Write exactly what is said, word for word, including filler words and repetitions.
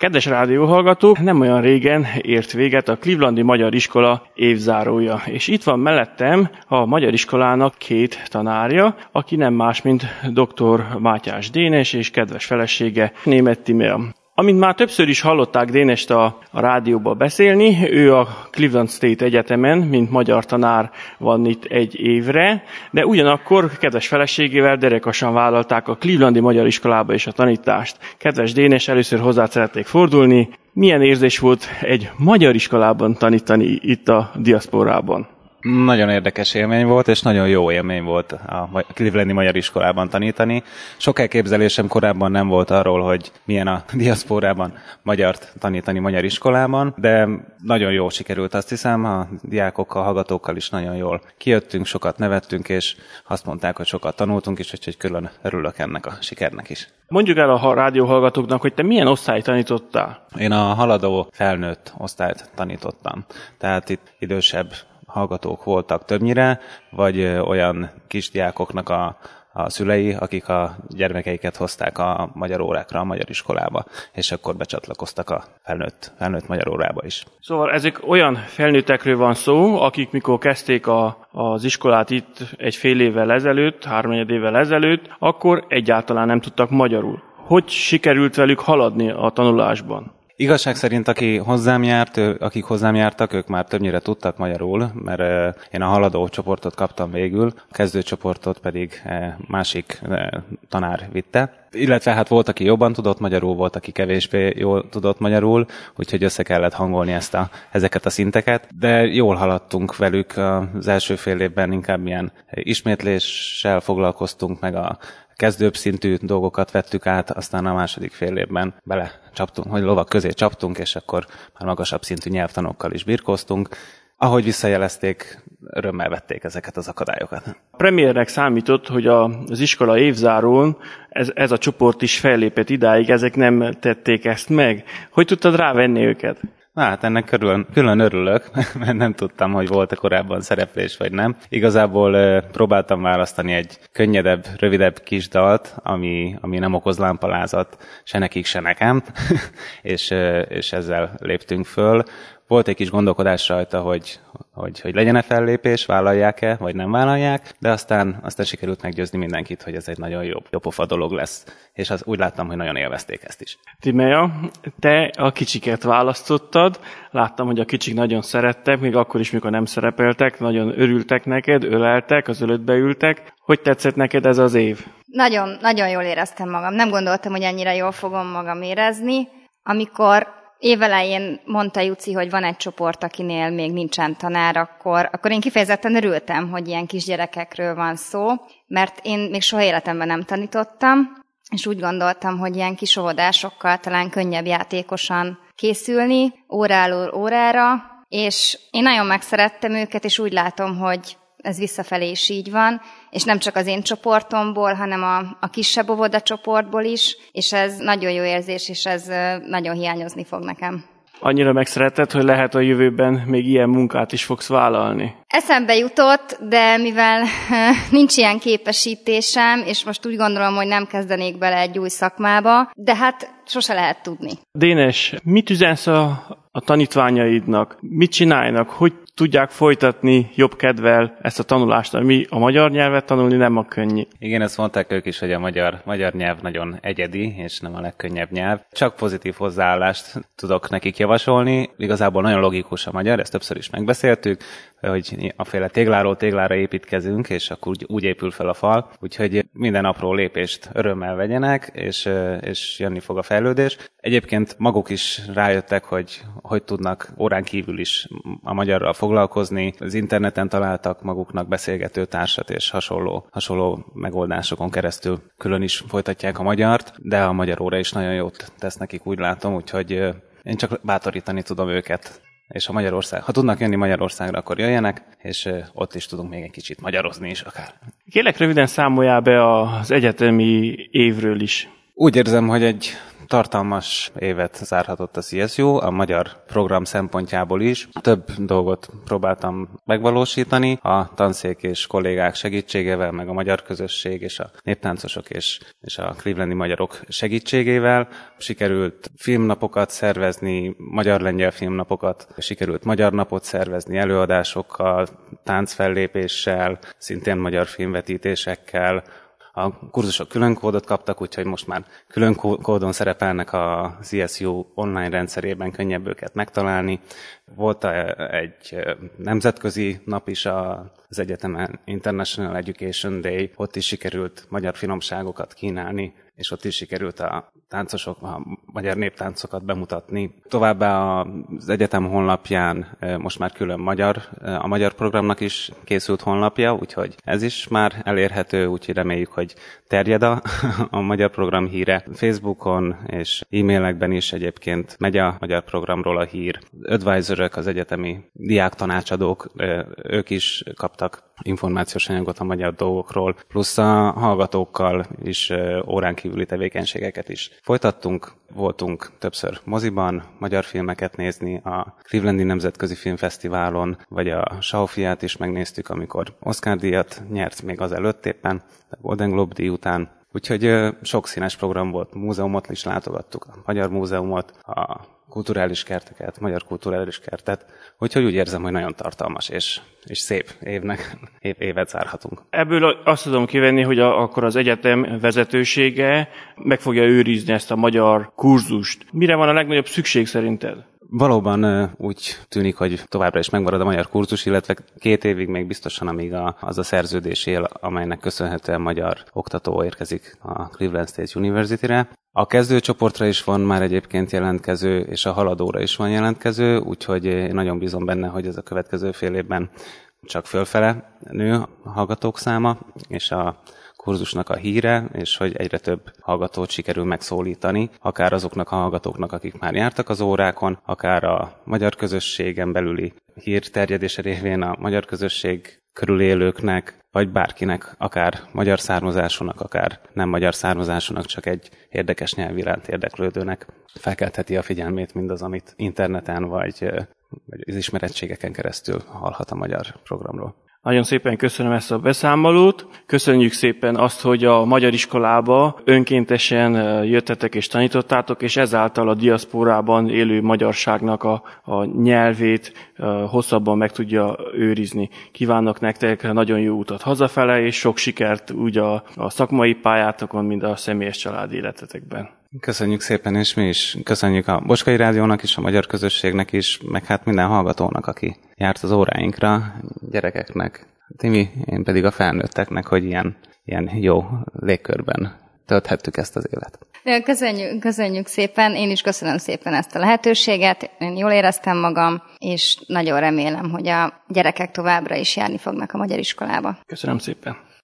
Kedves rádióhallgatók, nem olyan régen ért véget a Clevelandi Magyar Iskola évzárója, és itt van mellettem a Magyar Iskolának két tanárja, aki nem más, mint dr. Mátyás Dénes és kedves felesége Németh Tímea. Amint már többször is hallották Dénest a, a rádióba beszélni, ő a Cleveland State Egyetemen, mint magyar tanár van itt egy évre, de ugyanakkor kedves feleségével derekasan vállalták a Clevelandi Magyar Iskolába is a tanítást. Kedves Dénes, először hozzá szeretnék fordulni. Milyen érzés volt egy magyar iskolában tanítani itt a diaszporában? Nagyon érdekes élmény volt, és nagyon jó élmény volt a Clevelandi Magyar Iskolában tanítani. Sok elképzelésem korábban nem volt arról, hogy milyen a diaszporában magyart tanítani magyar iskolában, de nagyon jól sikerült, azt hiszem, a diákokkal, hallgatókkal is nagyon jól kijöttünk, sokat nevettünk, és azt mondták, hogy sokat tanultunk is, úgyhogy külön örülök ennek a sikernek is. Mondjuk el a rádióhallgatóknak, hogy te milyen osztályt tanítottál? Én a haladó felnőtt osztályt tanítottam, tehát itt idősebb hallgatók voltak többnyire, vagy olyan kisdiákoknak a, a szülei, akik a gyermekeiket hozták a magyar órákra, a magyar iskolába, és akkor becsatlakoztak a felnőtt, felnőtt magyar órába is. Szóval ezek olyan felnőttekről van szó, akik mikor kezdték a, az iskolát itt egy fél évvel ezelőtt, háromnegyed évvel ezelőtt, akkor egyáltalán nem tudtak magyarul. Hogy sikerült velük haladni a tanulásban? Igazság szerint, aki hozzám járt, akik hozzám jártak, ők már többnyire tudtak magyarul, mert én a haladó csoportot kaptam végül, a kezdőcsoportot pedig másik tanár vitte. Illetve hát volt, aki jobban tudott magyarul, volt, aki kevésbé jól tudott magyarul, úgyhogy össze kellett hangolni ezt a, ezeket a szinteket. De jól haladtunk velük az első fél évben, inkább ilyen ismétléssel foglalkoztunk, meg a kezdőbb szintű dolgokat vettük át, aztán a második fél évben bele csaptunk, hogy lovak közé csaptunk, és akkor már magasabb szintű nyelvtanokkal is birkóztunk. Ahogy visszajelezték, örömmel vették ezeket az akadályokat. A premiernek számított, hogy az iskola évzárón ez, ez a csoport is fellépett idáig, ezek nem tették ezt meg. Hogy tudtad rávenni őket? Na hát ennek külön, külön örülök, mert nem tudtam, hogy volt-e korábban szereplés, vagy nem. Igazából e, próbáltam választani egy könnyedebb, rövidebb kis dalt, ami, ami nem okoz lámpalázat se nekik, se nekem, és, e, és ezzel léptünk föl. Volt egy kis gondolkodás rajta, hogy, hogy, hogy legyen-e fellépés, vállalják-e, vagy nem vállalják, de aztán, aztán sikerült meggyőzni mindenkit, hogy ez egy nagyon jó, jó pofa dolog lesz. És az, úgy láttam, hogy nagyon élvezték ezt is. Tímea, te a kicsiket választottad, láttam, hogy a kicsik nagyon szerettek, még akkor is, mikor nem szerepeltek, nagyon örültek neked, öleltek, az ölödbe ültek. Hogy tetszett neked ez az év? Nagyon, nagyon jól éreztem magam. Nem gondoltam, hogy ennyire jól fogom magam érezni. Amikor évelején mondta Juci, hogy van egy csoport, akinél még nincsen tanár, akkor, akkor én kifejezetten örültem, hogy ilyen kisgyerekekről van szó, mert én még soha életemben nem tanítottam, és úgy gondoltam, hogy ilyen kis óvodásokkal talán könnyebb játékosan készülni, óráról órára, és én nagyon megszerettem őket, és úgy látom, hogy ez visszafelé is így van, és nem csak az én csoportomból, hanem a, a kisebb óvoda csoportból is, és ez nagyon jó érzés, és ez nagyon hiányozni fog nekem. Annyira megszeretted, hogy lehet a jövőben még ilyen munkát is fogsz vállalni? Eszembe jutott, de mivel nincs ilyen képesítésem, és most úgy gondolom, hogy nem kezdenék bele egy új szakmába, de hát sose lehet tudni. Dénes, mit üzensz a, a tanítványaidnak? Mit csinálnak? Hogy tudják folytatni jobb kedvel ezt a tanulást, ami a magyar nyelvet tanulni nem a könnyű? Igen, ezt mondták ők is, hogy a magyar, magyar nyelv nagyon egyedi, és nem a legkönnyebb nyelv. Csak pozitív hozzáállást tudok nekik javasolni. Igazából nagyon logikus a magyar, ezt többször is megbeszéltük, hogy aféle tégláról téglára építkezünk, és akkor úgy, úgy épül fel a fal. Úgyhogy minden apró lépést örömmel vegyenek, és, és jönni fog a fejlődés. Egyébként maguk is rájöttek, hogy hogy tudnak órán kívül is a magyarral foglalkozni. Az interneten találtak maguknak beszélgető társat, és hasonló, hasonló megoldásokon keresztül külön is folytatják a magyart, de a magyar óra is nagyon jót tesz nekik, úgy látom, úgyhogy én csak bátorítani tudom őket. És a Magyarország, ha tudnak jönni Magyarországra, akkor jöjjenek, és ott is tudunk még egy kicsit magyarozni is akár. Kérlek, röviden számoljál be az egyetemi évről is. Úgy érzem, hogy egy tartalmas évet zárhatott a cé es u, a magyar program szempontjából is. Több dolgot próbáltam megvalósítani, a tanszék és kollégák segítségével, meg a magyar közösség és a néptáncosok és, és a clevelandi magyarok segítségével. Sikerült filmnapokat szervezni, magyar-lengyel filmnapokat, sikerült magyar napot szervezni előadásokkal, táncfellépéssel, szintén magyar filmvetítésekkel. A kurzusok külön kódot kaptak, úgyhogy most már külön kódon szerepelnek a cé es u online rendszerében, könnyebb őket megtalálni. Volt egy nemzetközi nap is az egyetemen, International Education Day, ott is sikerült magyar finomságokat kínálni, és ott is sikerült a táncosok, a magyar néptáncokat bemutatni. Továbbá az egyetem honlapján most már külön magyar, a magyar programnak is készült honlapja, úgyhogy ez is már elérhető, úgyhogy reméljük, hogy terjed a, a magyar program híre. Facebookon és e-mailekben is egyébként megy a magyar programról a hír. Advisorök, az egyetemi diáktanácsadók, ők is kaptak információs anyagot a magyar dolgokról, plusz a hallgatókkal is órán kívüli tevékenységeket is folytattunk. Voltunk többször moziban, magyar filmeket nézni, a Clevelandi Nemzetközi Filmfesztiválon, vagy a Saufiát is megnéztük, amikor Oscar-díjat nyert még azelőtt éppen, a Golden Globe-díj után. Úgyhogy sok színes program volt, múzeumot is látogattuk, a Magyar Múzeumot, a kulturális kerteket, magyar kulturális kertet, úgyhogy úgy érzem, hogy nagyon tartalmas és, és szép évnek, év, évet zárhatunk. Ebből azt tudom kivenni, hogy a, akkor az egyetem vezetősége meg fogja őrizni ezt a magyar kurzust. Mire van a legnagyobb szükség szerinted? Valóban úgy tűnik, hogy továbbra is megmarad a magyar kurzus, illetve két évig még biztosan, amíg a, az a szerződés él, amelynek köszönhetően magyar oktató érkezik a Cleveland State University-re. A kezdőcsoportra is van már egyébként jelentkező, és a haladóra is van jelentkező, úgyhogy én nagyon bízom benne, hogy ez a következő fél évben csak fölfele nő a hallgatók száma, és a kurzusnak a híre, és hogy egyre több hallgatót sikerül megszólítani, akár azoknak a hallgatóknak, akik már jártak az órákon, akár a magyar közösségen belüli hírterjedése révén a magyar közösség körül élőknek, vagy bárkinek, akár magyar származásúnak, akár nem magyar származásúnak, csak egy érdekes nyelv iránt érdeklődőnek felkeltheti a figyelmét mindaz, amit interneten vagy, vagy az ismerettségeken keresztül hallhat a magyar programról. Nagyon szépen köszönöm ezt a beszámolót. Köszönjük szépen azt, hogy a magyar iskolába önkéntesen jöttetek és tanítottátok, és ezáltal a diaszporában élő magyarságnak a, a nyelvét hosszabban meg tudja őrizni. Kívánok nektek nagyon jó utat hazafele, és sok sikert úgy a, a szakmai pályátokon, mint a személyes családi életetekben. Köszönjük szépen, és mi is köszönjük a Bocskai Rádiónak is, a magyar közösségnek is, meg hát minden hallgatónak, aki járt az óráinkra, gyerekeknek, Timi, én pedig a felnőtteknek, hogy ilyen, ilyen jó légkörben tölthettük ezt az élet. Köszönjük, köszönjük szépen, én is köszönöm szépen ezt a lehetőséget, én jól éreztem magam, és nagyon remélem, hogy a gyerekek továbbra is járni fognak a magyar iskolába. Köszönöm szépen.